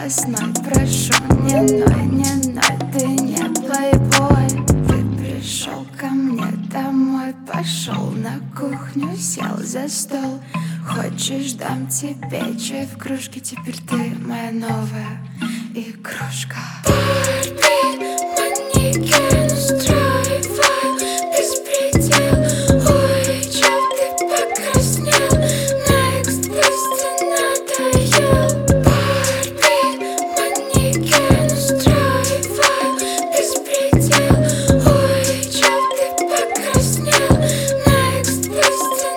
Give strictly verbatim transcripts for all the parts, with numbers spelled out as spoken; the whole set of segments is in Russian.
запасной, прошу, не ной, не ной, ты не плейбой. Ты пришел ко мне домой, пошел на кухню, сел за стол. Хочешь, дам тебе чай в кружке, теперь ты моя новая игрушка. Барби, манекен, устраиваю беспредел. Ой, чё ты покраснел, на экстазе надоел. Барби, манекен, устраиваю беспредел. Ой, чё ты покраснел, на экстазе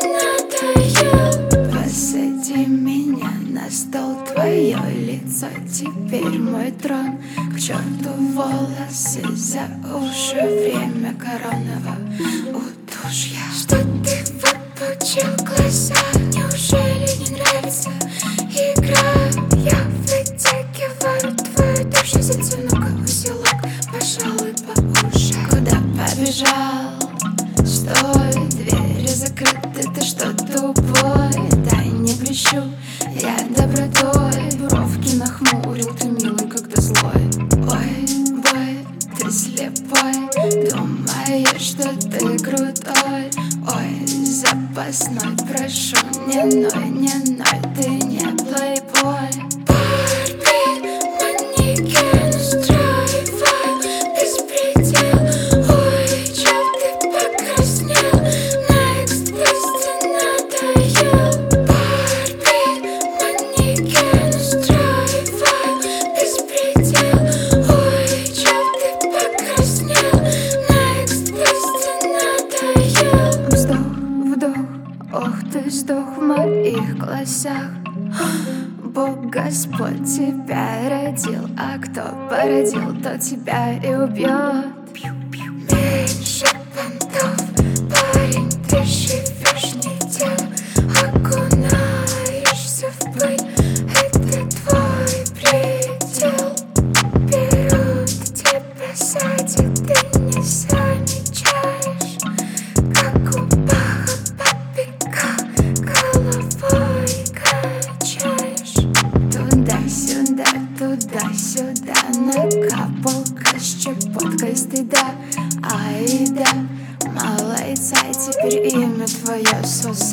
надоел. Посади меня на стол, твое лицо теперь мой трон. К черту волосы за уши, время коронного удушья. Что ты выпучил глаза? Неужели не нравится игра? Я вытягиваю твою душу, затяну-ка узелок, пожалуй, по уши. Куда побежал? Стой, двери закрыты, ты что, тупой? Дай не блещу я добротой, бровки нахмурил, ты милый, когда злой. Ой, бой, ты слепой, думаешь, что ты крутой. Ой, запасной, прошу, не ной, не ной, ты не плейбой. Барби, манекен, устраиваю беспредел. Ой, чё ты покраснел, на экстазе надоел. Барби, манекен, устраиваю беспредел. Ой, чё ты покраснел, на экстазе надоел. Вздох, вдох, ох ты сдох в моих глазах. Бог Господь тебя родил, а кто породил, тот тебя и убьет. Меньше понтов, парень, ты живешь не тем, окунаешься в пыль, это твой предел. Берут тебя сзади, ты не замечаешь, как у Баха побега головой качаешь. Туда-сюда, туда-сюда, накапалка с щепоткой стыда. Ай да, малайца, теперь имя твое Сус.